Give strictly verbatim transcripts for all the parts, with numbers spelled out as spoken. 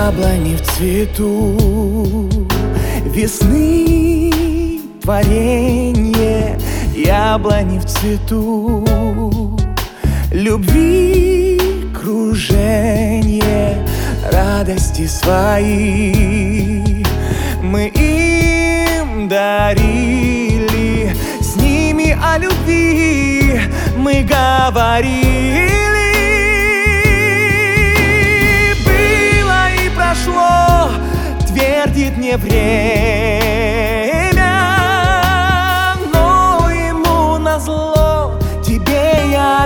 Яблони в цвету, весны творенье. Яблони в цвету, любви круженье, радости свои мы им дарили, с ними о любви мы говорили. Было и прошло, твердит мне время, но ему назло тебе я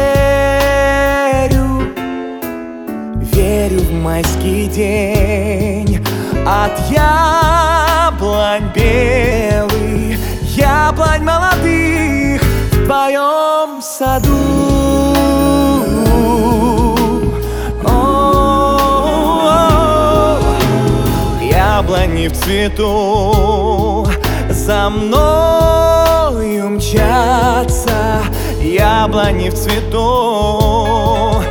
верю. Верю в майский день от яблонь белых, яблонь молодых в твоем саду. Яблони в цвету за мною мчатся, яблони в цвету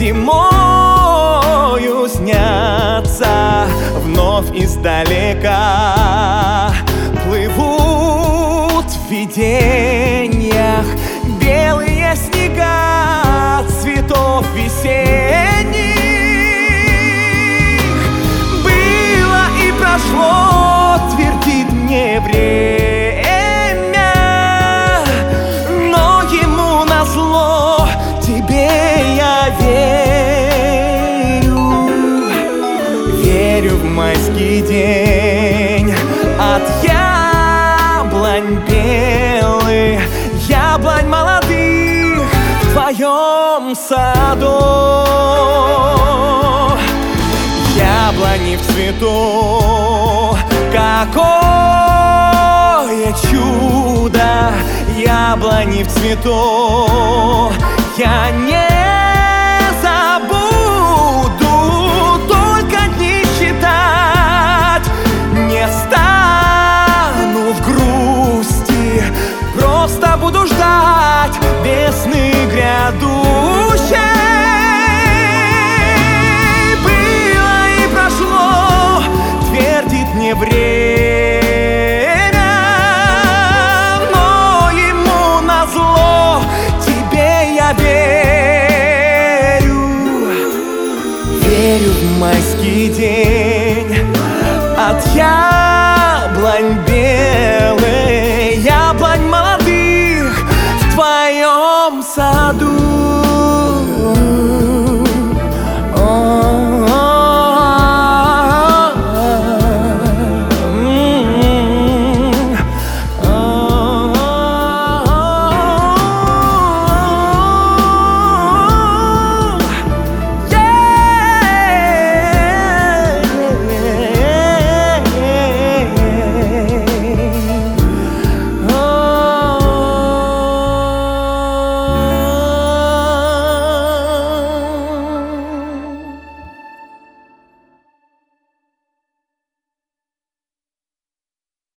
зимою снятся, вновь издалека плывут в видениях белые снега цветов весенних. Было и прошло, твердит мне время, но ему назло тебе я верю. Верю в майский день от яблонь белых, яблонь молодых в твоем саду. Яблони в цвету, какое чудо! Яблони в цвету я не забуду, только дни считать не стану в грусти, просто буду ждать весны грядущей. Было и прошло, твердит мне время, но ему назло тебе я верю. Верю в майский день от я